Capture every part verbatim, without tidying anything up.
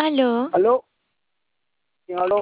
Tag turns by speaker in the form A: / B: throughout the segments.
A: Aló,
B: ¿Aló? ¿Quién aló?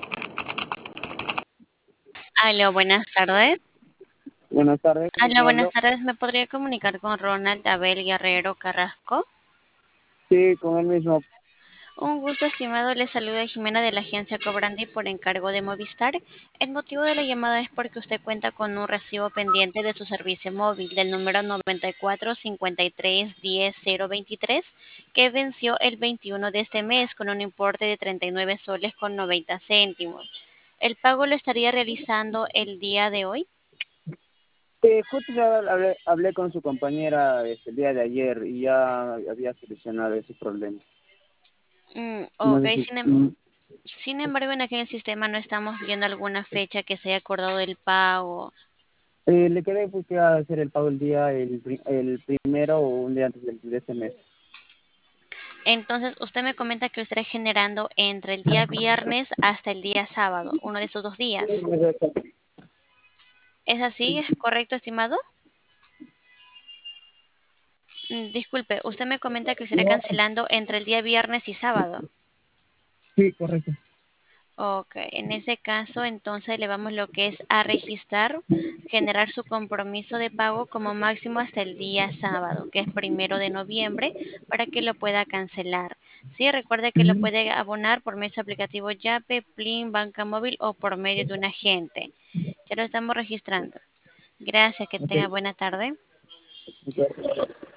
A: aló, buenas tardes.
B: Buenas tardes, ¿con
A: Aló,
B: quién
A: buenas
B: hablo?
A: tardes. ¿Me podría comunicar con Ronald Abel Guerrero Carrasco?
B: Sí, con él mismo.
A: Un gusto, estimado. Le saluda Jimena de la agencia Cobrandi por encargo de Movistar. El motivo de la llamada es porque usted cuenta con un recibo pendiente de su servicio móvil del número noventa y cuatro cincuenta y tres diez cero veintitrés que venció el veintiuno de este mes con un importe de treinta y nueve soles con noventa céntimos. ¿El pago lo estaría realizando el día de hoy?
B: Eh, justo ya hablé, hablé con su compañera este, el día de ayer y ya había solucionado ese problema.
A: Mm,
B: No
A: ok,
B: sé si...
A: sin, em-
B: mm,
A: sin embargo, en aquí en el sistema no estamos viendo alguna fecha que se haya acordado del pago.
B: eh, le quedé pues que iba a hacer el pago el día, el, pri- el primero o un día antes del- de este mes.
A: Entonces, usted me comenta que lo estará generando entre el día viernes hasta el día sábado, uno de esos dos días. ¿Es así? ¿Es correcto, estimado? Mm, Disculpe, usted me comenta que lo estará cancelando entre el día viernes y sábado.
B: Sí, correcto.
A: Ok, en ese caso, entonces le vamos lo que es a registrar, generar su compromiso de pago como máximo hasta el día sábado, que es primero de noviembre, para que lo pueda cancelar. Sí, recuerde que lo
B: Ujú.
A: puede abonar por medio de su aplicativo Yape, Plin, Banca Móvil o por medio de un agente. Ya lo estamos registrando. Gracias, que
B: Ok.
A: tenga buena tarde.
B: Ok.